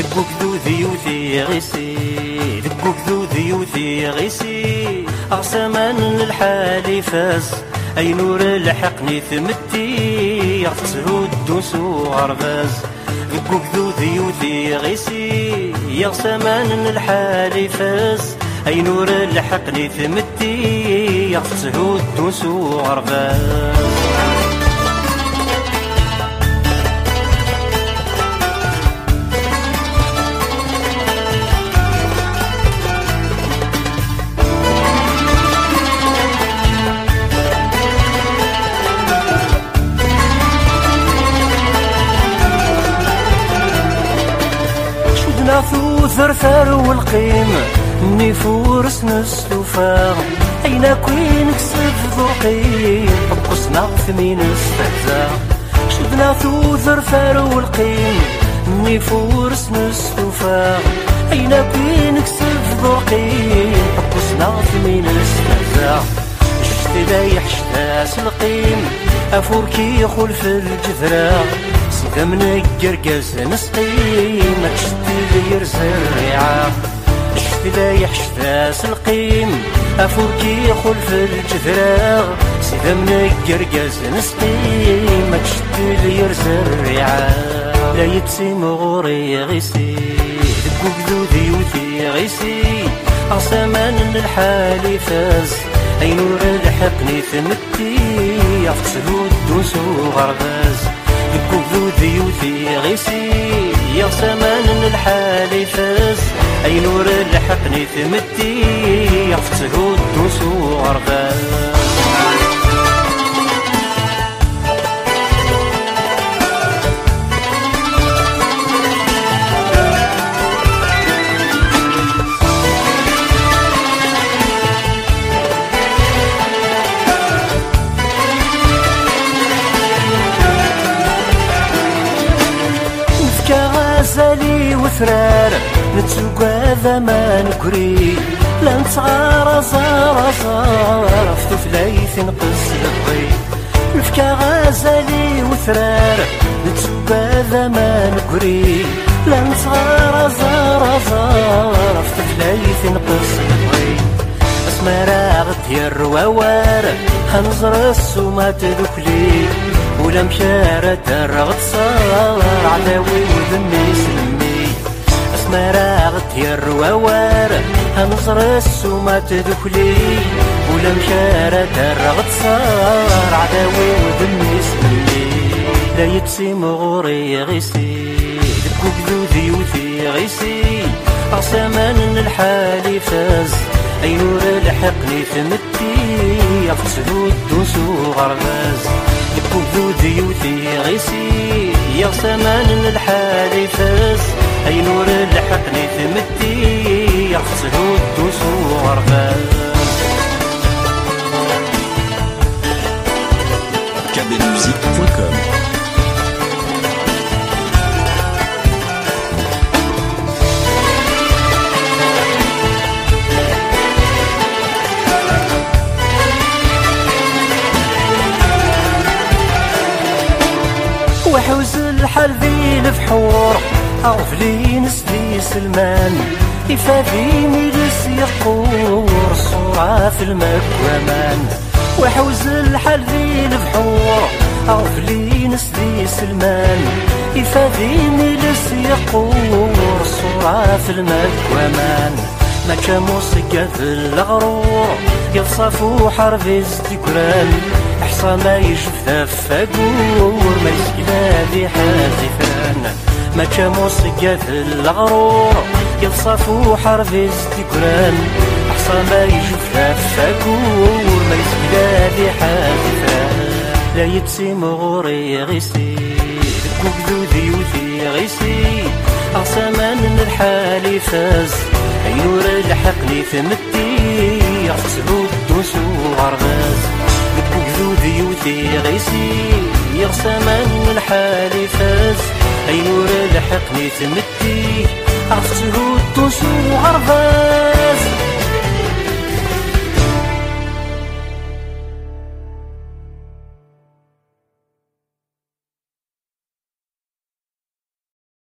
دقوك ذوذي يوثي غيسي، دقوك ذوذي يوثي غيسي، أغسمان الحالي فاز أي نور لحقني ثمتي، يغتسلو الدوس وغرباز. دقوك ذوذي يوثي غيسي، يغسمان الحالي فاز أي نور لحقني ثمتي، يغتسلو الدوس وغرباز. ثوثر ثرو القيم نفورس نسلوفا، أين كوين كسب ذوقي قصنا ثمين استهزاء. شدنا ثوثر ثرو القيم نفورس نسلوفا، أين كوين كسب ذوقي قصنا ثمين استهزاء. اشتلايح شتاس القيم أفوركي خلف الجذراء، سيدا من القرقاز نسقي ما تشتي يرزر الرعاع. اشتلايح شتاس القيم أفوركي خلف الجذراء، سيدا من القرقاز نسقي ما تشتي يرزر الرعاع. لا يتسم غوري غيسي، دقوك ذوذي يوثي غيسي، أغسمان الحالي فاز أي نور لحقني ثمتي، يغتسلو الدوس وغرباز. دقوك ذوذي يوثي غيسي، يغسمان الحالي فاز أي نور لحقني ثمتي، يغتسلو الدوس وغرباز. غزالي وثرار نتسوق هذا ما نكري، لا نتغار زار زار في ثلاث نقص الضي. نفكا غزالي وثرار نتسوق هذا ما نكري، لا نتغار زار زار في ثلاث نقص الضي. اسمرا غتير ووار خنزر السوما تذكلي، ولا مشارة الرغد صار عداوي وذمي سلمي. اسمرا غتير ووار هنصر السوما تدخلي، ولا مشارة الرغد صار عداوي وذمي سلمي. لا يتسم غوري غيسي، دقوك ذوذي يوثي غيسي، أغسمان الحالي فاز أي نور لحقني ثمتي، يغتسلو الدوس وغرباز. دقوك ذوذي يوثي غيسي، يغسمان الحالي فاز أي نور لحقني ثمتي، يغتسلو الدوس وغرباز. kabelmusique.com. وحوز الحال ذي الفحور أغفلي نسلي سلمان، يفاديني لس يقور الصورة في المكومان. وحوز الحال ذي الفحور أغفلي نسلي سلمان، يفاديني لس يقور الصورة في المكومان. ما كان موسيقى في الغرور يصافو حرف الزكران، حصى ما يجف ثفاقور ما يسكلا ذي حازفان. ما كان موسيقى في الغرور يصافو حرف الزكران، حصى ما يجف ثفاقور ما يسكلا ذي حازفان. لا يتسم غوري غيسي، دقوك ذوذي يوثي غيسي، أغسمان الحالي فاز أي نور لحقني ثمتي، يغتسلو الدوس وغرباز. دقوك ذوذي يوثي غيسي، يغسمان الحالي فاز أي نور لحقني ثمتي، يغتسلو الدوس وغرباز.